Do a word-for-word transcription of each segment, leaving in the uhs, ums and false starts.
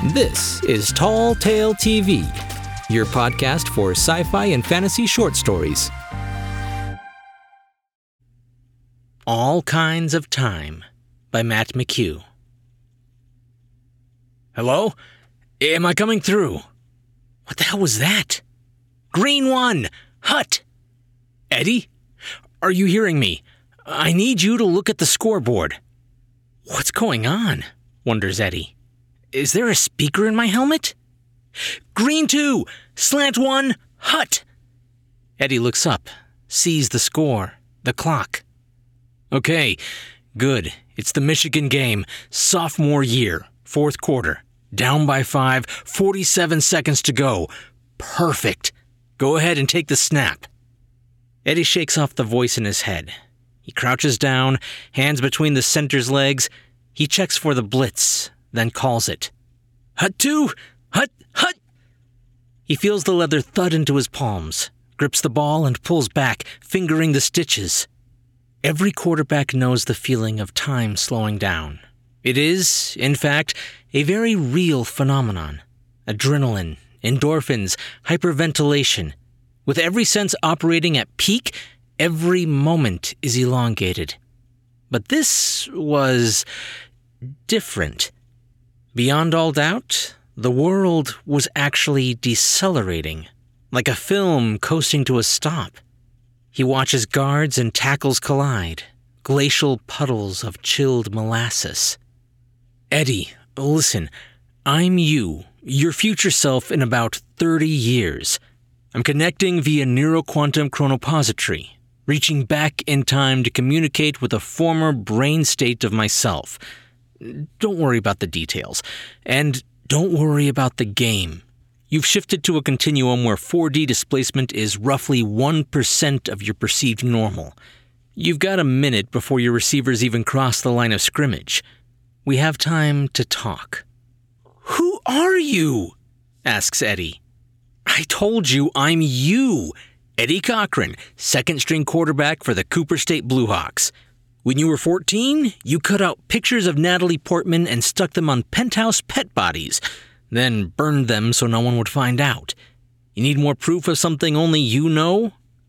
This is Tall Tale T V, your podcast for sci-fi and fantasy short stories. All Kinds of Time by Matt McHugh. Hello? Am I coming through? What the hell was that? Green one! Hut! Eddie? Are you hearing me? I need you to look at the scoreboard. What's going on? Wonders Eddie. Is there a speaker in my helmet? Green two! Slant one! Hut! Eddie looks up, sees the score, the clock. Okay, good. It's the Michigan game, sophomore year, fourth quarter. Down by five, forty-seven seconds to go. Perfect. Go ahead and take the snap. Eddie shakes off the voice in his head. He crouches down, hands between the center's legs. He checks for the blitz, then calls it. Hut two! Hut! Hut! He feels the leather thud into his palms, grips the ball and pulls back, fingering the stitches. Every quarterback knows the feeling of time slowing down. It is, in fact, a very real phenomenon. Adrenaline, endorphins, hyperventilation. With every sense operating at peak, every moment is elongated. But this was different. Beyond all doubt, the world was actually decelerating, like a film coasting to a stop. He watches guards and tackles collide, glacial puddles of chilled molasses. Eddie, listen, I'm you, your future self in about thirty years. I'm connecting via neuroquantum chronopository, reaching back in time to communicate with a former brain state of myself. Don't worry about the details. And don't worry about the game. You've shifted to a continuum where four D displacement is roughly one percent of your perceived normal. You've got a minute before your receivers even cross the line of scrimmage. We have time to talk. Who are you? Asks Eddie. I told you I'm you. Eddie Cochran, second-string quarterback for the Cooper State Bluehawks. When you were fourteen, you cut out pictures of Natalie Portman and stuck them on Penthouse pet bodies, then burned them so no one would find out. You need more proof of something only you know?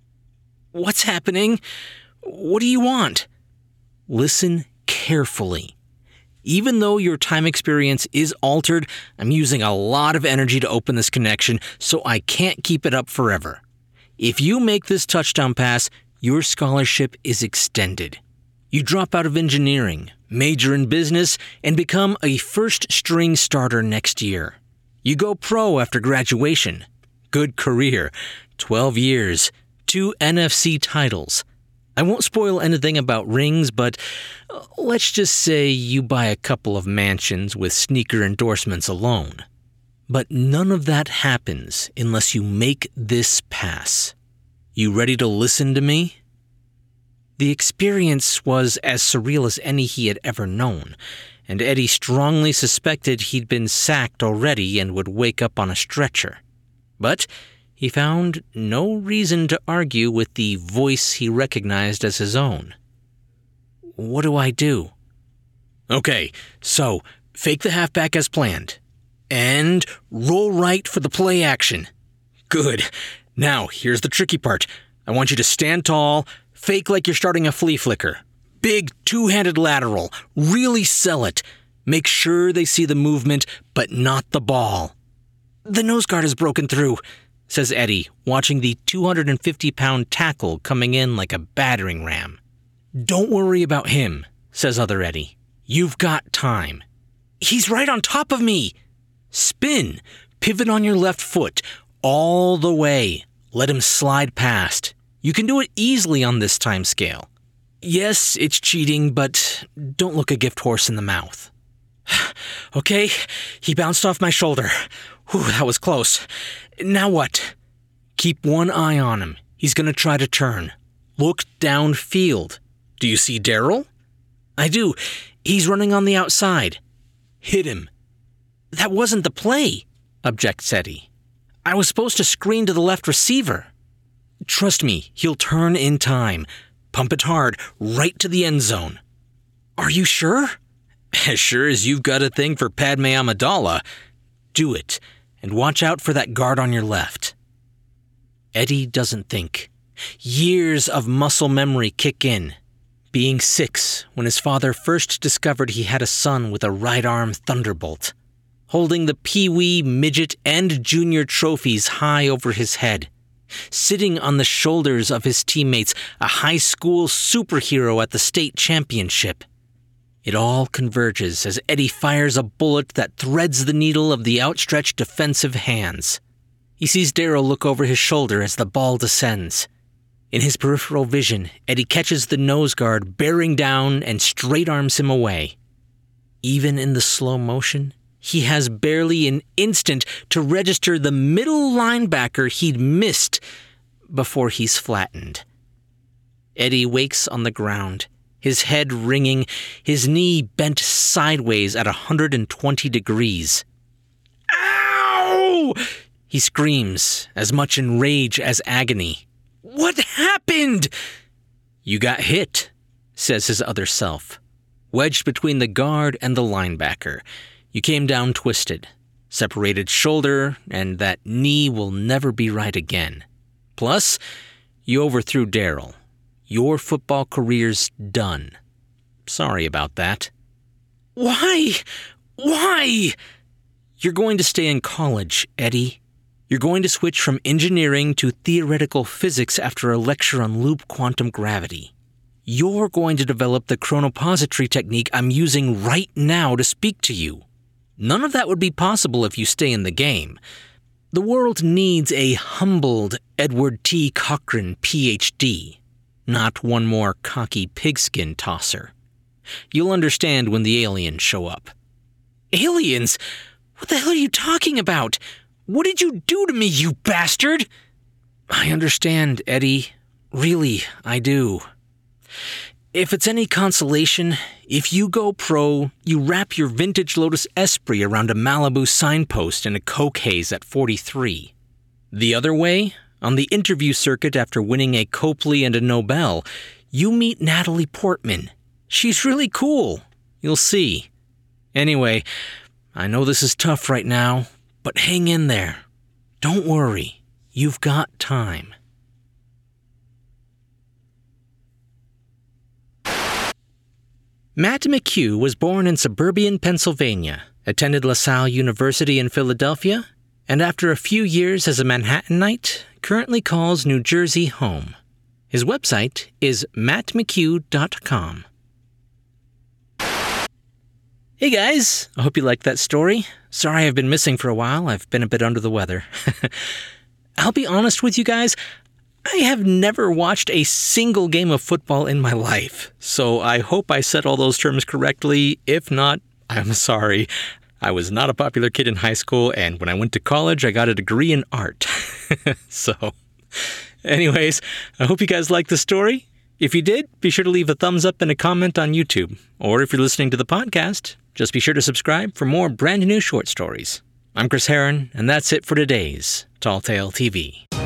What's happening? What do you want? Listen carefully. Even though your time experience is altered, I'm using a lot of energy to open this connection, so I can't keep it up forever. If you make this touchdown pass, your scholarship is extended. You drop out of engineering, major in business, and become a first-string starter next year. You go pro after graduation. Good career. twelve years. Two N F C titles. I won't spoil anything about rings, but let's just say you buy a couple of mansions with sneaker endorsements alone. But none of that happens unless you make this pass. You ready to listen to me? The experience was as surreal as any he had ever known, and Eddie strongly suspected he'd been sacked already and would wake up on a stretcher. But he found no reason to argue with the voice he recognized as his own. What do I do? Okay, so fake the halfback as planned. And roll right for the play action. Good. Now, here's the tricky part. I want you to stand tall, fake like you're starting a flea flicker. Big two-handed lateral. Really sell it. Make sure they see the movement, but not the ball. The nose guard is broken through, says Eddie, watching the two hundred fifty pound tackle coming in like a battering ram. Don't worry about him, says other Eddie. You've got time. He's right on top of me. Spin. Pivot on your left foot. All the way. Let him slide past. You can do it easily on this time scale. Yes, it's cheating, but don't look a gift horse in the mouth. Okay, he bounced off my shoulder. Whew, that was close. Now what? Keep one eye on him. He's going to try to turn. Look downfield. Do you see Daryl? I do. He's running on the outside. Hit him. That wasn't the play, objects Eddie. I was supposed to screen to the left receiver. Trust me, he'll turn in time. Pump it hard, right to the end zone. Are you sure? As sure as you've got a thing for Padme Amidala. do it, and watch out for that guard on your left." Eddie doesn't think. Years of muscle memory kick in. Being six when his father first discovered he had a son with a right arm thunderbolt. Holding the Pee-wee, midget, and junior trophies high over his head. Sitting on the shoulders of his teammates, a high school superhero at the state championship. It all converges as Eddie fires a bullet that threads the needle of the outstretched defensive hands. He sees Daryl look over his shoulder as the ball descends. In his peripheral vision, Eddie catches the nose guard bearing down and straight arms him away. Even in the slow motion, he has barely an instant to register the middle linebacker he'd missed before he's flattened. Eddie wakes on the ground, his head ringing, his knee bent sideways at one hundred twenty degrees. "Ow!" he screams, as much in rage as agony. "What happened?" "You got hit," says his other self. Wedged between the guard and the linebacker. You came down twisted. Separated shoulder, and that knee will never be right again. Plus, you overthrew Daryl. Your football career's done. Sorry about that. "Why? Why?" "You're going to stay in college, Eddie. You're going to switch from engineering to theoretical physics after a lecture on loop quantum gravity. You're going to develop the chronopositry technique I'm using right now to speak to you. None of that would be possible if you stay in the game. The world needs a humbled Edward T. Cochran, P H D, not one more cocky pigskin tosser. You'll understand when the aliens show up." "Aliens? What the hell are you talking about? What did you do to me, you bastard?" "I understand, Eddie. Really, I do. If it's any consolation, if you go pro, you wrap your vintage Lotus Esprit around a Malibu signpost in a Coke haze at forty-three. The other way, on the interview circuit after winning a Copley and a Nobel, you meet Natalie Portman. She's really cool. You'll see. Anyway, I know this is tough right now, but hang in there. Don't worry. You've got time." Matt McHugh was born in suburban Pennsylvania, attended LaSalle University in Philadelphia, and after a few years as a Manhattanite, currently calls New Jersey home. His website is matt mchugh dot com. Hey guys, I hope you liked that story. Sorry I've been missing for a while, I've been a bit under the weather. I'll be honest with you guys, I have never watched a single game of football in my life, so I hope I said all those terms correctly. If not, I'm sorry. I was not a popular kid in high school, and when I went to college, I got a degree in art. So, anyways, I hope you guys liked the story. If you did, be sure to leave a thumbs up and a comment on YouTube. Or if you're listening to the podcast, just be sure to subscribe for more brand new short stories. I'm Chris Herron, and that's it for today's Tall Tale T V.